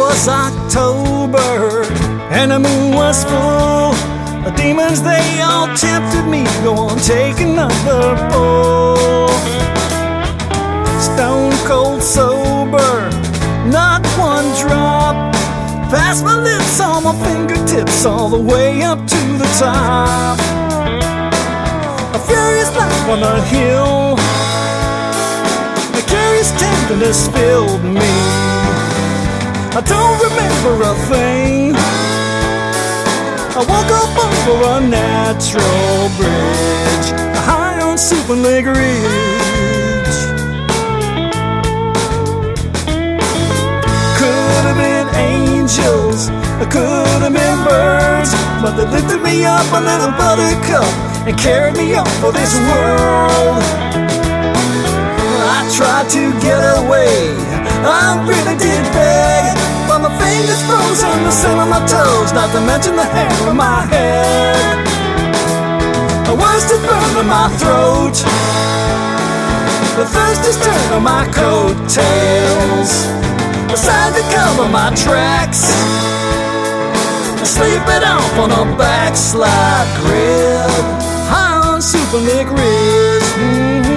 was October and the moon was full. The demons, they all tempted me, go on, take another pull. Stone cold sober, not one drop. Past my lips, on my fingertips, all the way up to the top. A furious life on the hill, a curious tenderness filled me. I don't remember a thing. I woke up over a natural bridge, high on Super Lake Ridge. Could have been angels, could have been birds, but they lifted me up a little buttercup and carried me off of this world. I tried to get away, I really did beg, but my fingers froze on the stem of my toes, not to mention the hair on my head. The worst is burned in my throat, the thirst is turned on my coattails. Decided to cover my tracks, sleep it off on a backslide grid, high on Super Lake Ridge.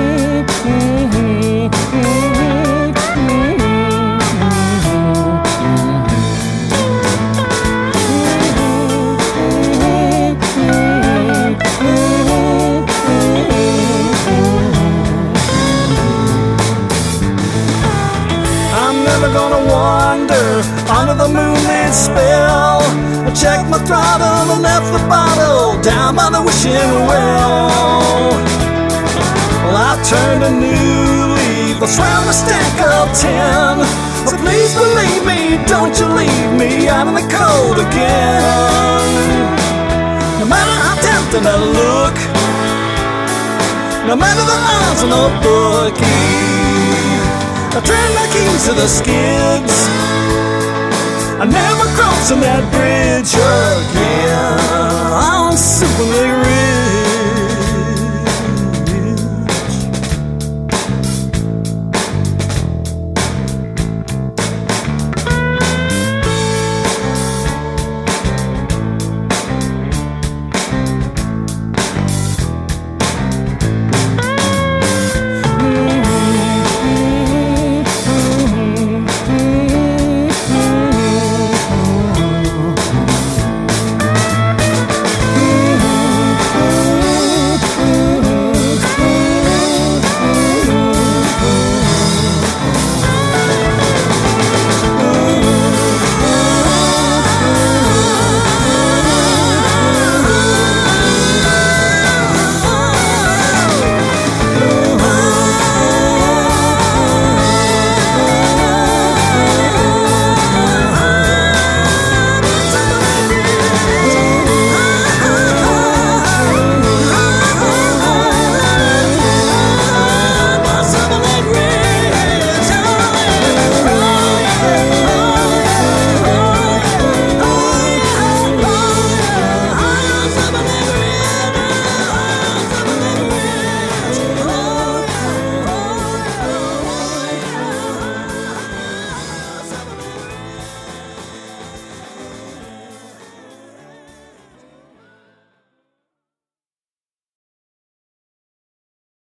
Never gonna wander under the moonlit spell. I checked my throttle and left the bottle down by the wishing well. Well, I turned a new leaf, I swam a stack of 10. So please believe me, don't you leave me out in the cold again. No matter how tempting I look, no matter the odds on the bookie, I turned my keys to the skids, I'm never crossing that bridge again.